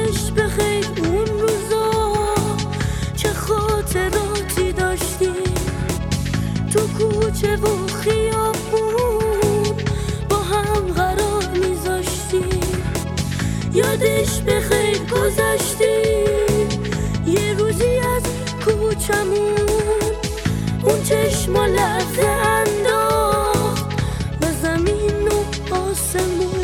یادش بخیر اون روزا چه خاطراتی داشتیم تو کوچه و خیابون با هم قرار میذاشتیم. یادش بخیر گذشتیم یه روزی از کوچمون اون چشما لرزه انداخت به زمین و آسمون.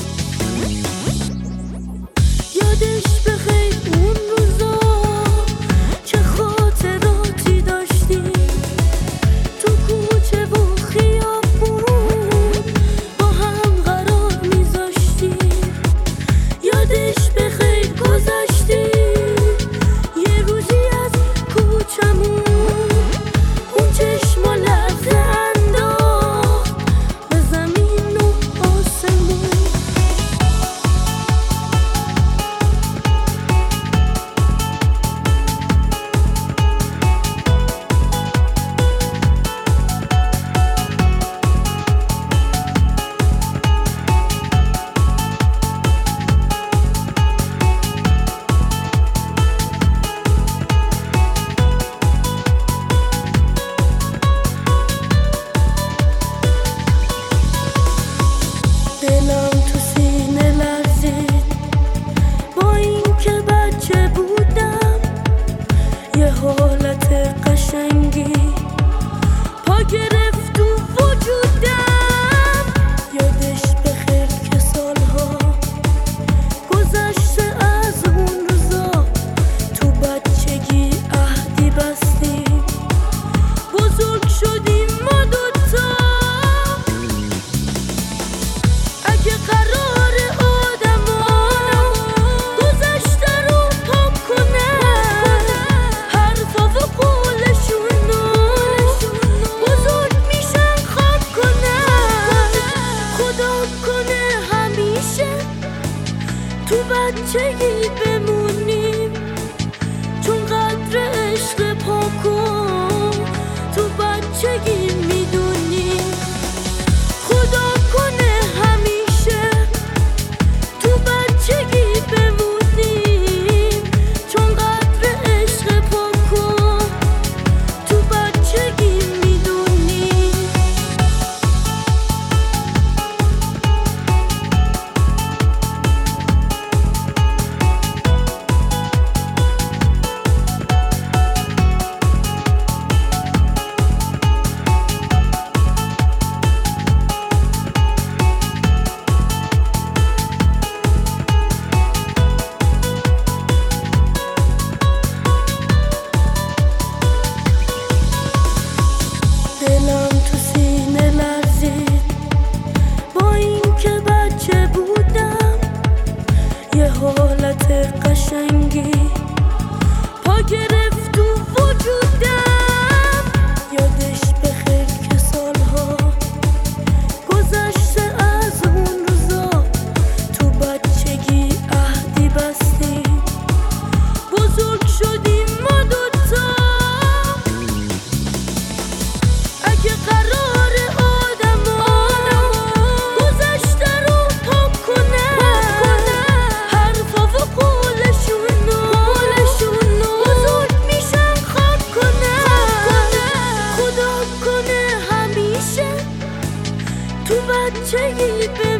یادش بخیر اون روزا چه خاطراتی داشتیم تو کوچه و خیابون با هم قرار میذاشتیم. یادش بخیر گذشتیم یه روزی از کوچمون اون چشما لرزه انداخت به زمین و آسمون. دلم تو سینه لرزید با اینکه بچه بودم یه حالت قشنگی پا گرفت تو وجودم. یادش بخیر که سالها گذشته از اون روزا تو بچگی عهدی بستیم بزرگ شدیم ما دوتا. اگه قرار آدما گذشته رو پاک کنن حرفا و قولشونو بزرگ میشن خاک کنن. خدا کنه همیشه تو بچگی بمونیم چون قدر عشق پاکو تو بچگی میدونیم. خدا کنه همیشه تو بچگی بمونیم چون قدر عشق پاکو تو بچگی میدونیم. دلم تو سینه لرزید با اینکه بچه بودم یه حالت قشنگی پا گرفت تو وجودم. یادش بخیر که سالها گذشته از اون روزا تو بچگی عهدی بستیم بزرگ شدیم ما دوتا. اگه قرار آدما گذشته رو پاک کنن حرفا و قولشونو بزرگ میشن خاک کنن. خدا کنه همیشه تو بچگی